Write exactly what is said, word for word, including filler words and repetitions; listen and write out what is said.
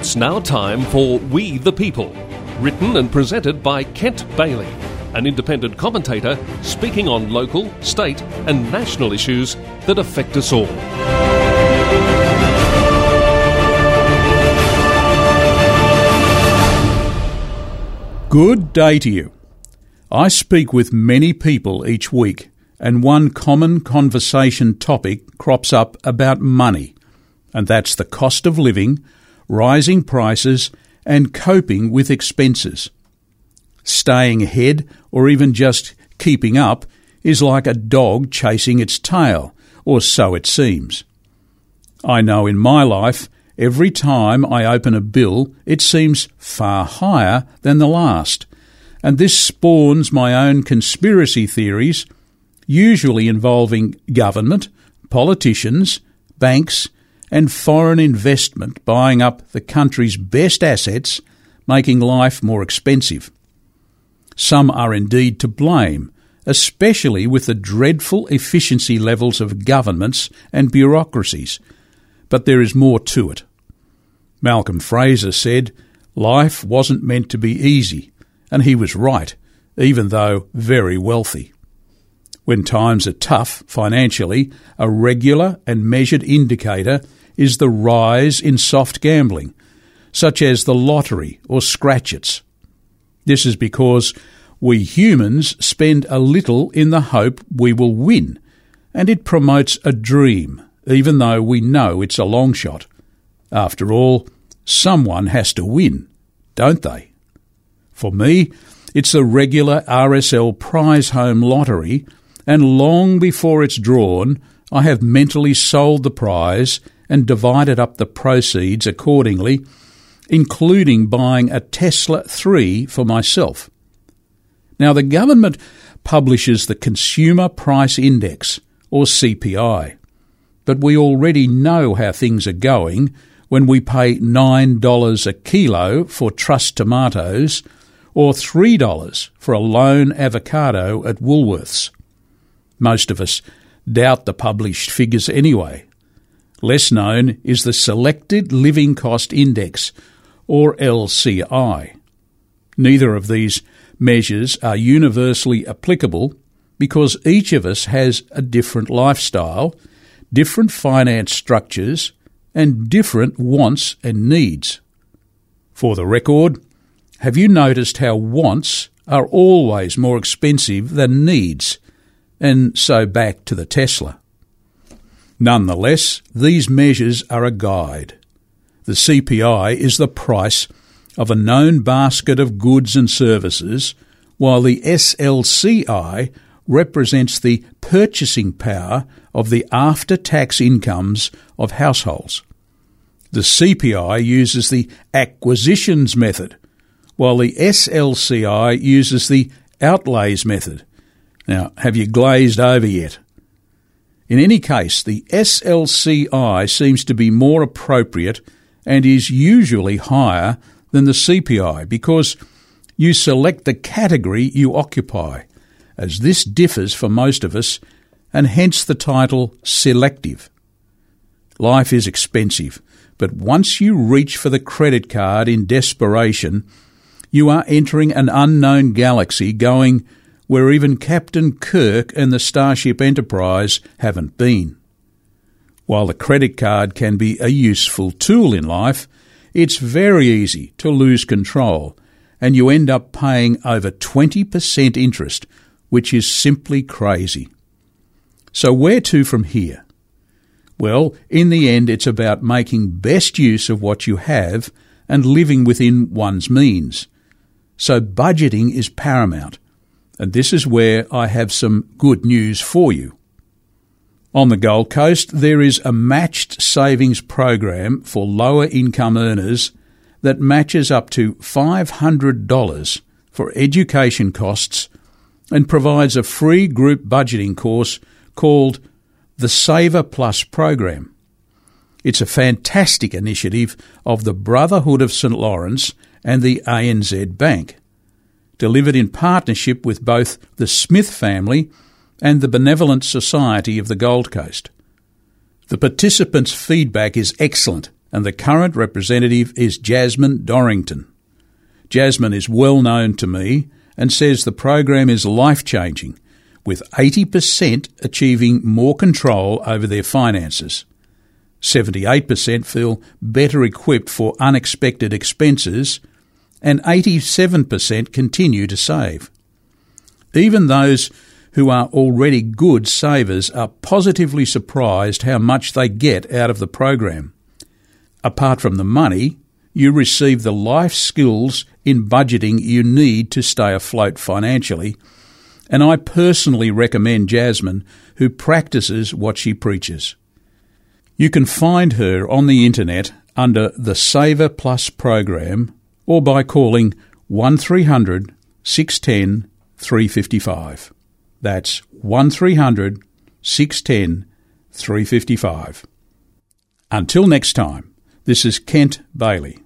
It's now time for We the People, written and presented by Kent Bailey, an independent commentator speaking on local, state and national issues that affect us all. Good day to you. I speak with many people each week, and one common conversation topic crops up about money, and that's the cost of living, rising prices, and coping with expenses. Staying ahead, or even just keeping up, is like a dog chasing its tail, or so it seems. I know in my life, every time I open a bill, it seems far higher than the last, and this spawns my own conspiracy theories, usually involving government, politicians, banks, and foreign investment buying up the country's best assets, making life more expensive. Some are indeed to blame, especially with the dreadful efficiency levels of governments and bureaucracies, but there is more to it. Malcolm Fraser said, "Life wasn't meant to be easy," and he was right, even though very wealthy. When times are tough financially, a regular and measured indicator is the rise in soft gambling, such as the lottery or scratchets. This is because we humans spend a little in the hope we will win, and it promotes a dream, even though we know it's a long shot. After all, someone has to win, don't they? For me, it's the regular R S L prize home lottery, and long before it's drawn, I have mentally sold the prize and divided up the proceeds accordingly, including buying a Tesla three for myself. Now, the government publishes the Consumer Price Index, or C P I, but we already know how things are going when we pay nine dollars a kilo for Truss tomatoes or three dollars for a lone avocado at Woolworths. Most of us doubt the published figures anyway. Less known is the Selected Living Cost Index, or L C I. Neither of these measures are universally applicable because each of us has a different lifestyle, different finance structures, and different wants and needs. For the record, have you noticed how wants are always more expensive than needs? And so back to the Tesla. Nonetheless, these measures are a guide. The C P I is the price of a known basket of goods and services, while the S L C I represents the purchasing power of the after-tax incomes of households. The C P I uses the acquisitions method, while the S L C I uses the outlays method. Now, have you glazed over yet? In any case, the S L C I seems to be more appropriate and is usually higher than the C P I because you select the category you occupy, as this differs for most of us, and hence the title selective. Life is expensive, but once you reach for the credit card in desperation, you are entering an unknown galaxy going where even Captain Kirk and the Starship Enterprise haven't been. While the credit card can be a useful tool in life, it's very easy to lose control, and you end up paying over twenty percent interest, which is simply crazy. So where to from here? Well, in the end, it's about making best use of what you have and living within one's means. So budgeting is paramount. And this is where I have some good news for you. On the Gold Coast, there is a matched savings program for lower income earners that matches up to five hundred dollars for education costs and provides a free group budgeting course called the Saver Plus program. It's a fantastic initiative of the Brotherhood of St Lawrence and the A N Z Bank, delivered in partnership with both the Smith family and the Benevolent Society of the Gold Coast. The participants' feedback is excellent, and the current representative is Jasmine Dorrington. Jasmine is well known to me and says the program is life-changing, with eighty percent achieving more control over their finances. seventy-eight percent feel better equipped for unexpected expenses, and eighty-seven percent continue to save. Even those who are already good savers are positively surprised how much they get out of the program. Apart from the money, you receive the life skills in budgeting you need to stay afloat financially, and I personally recommend Jasmine, who practices what she preaches. You can find her on the internet under the Saver Plus program or by calling one three hundred, six one zero, three five five. That's one three hundred, six one zero, three five five. Until next time, this is Kent Bailey.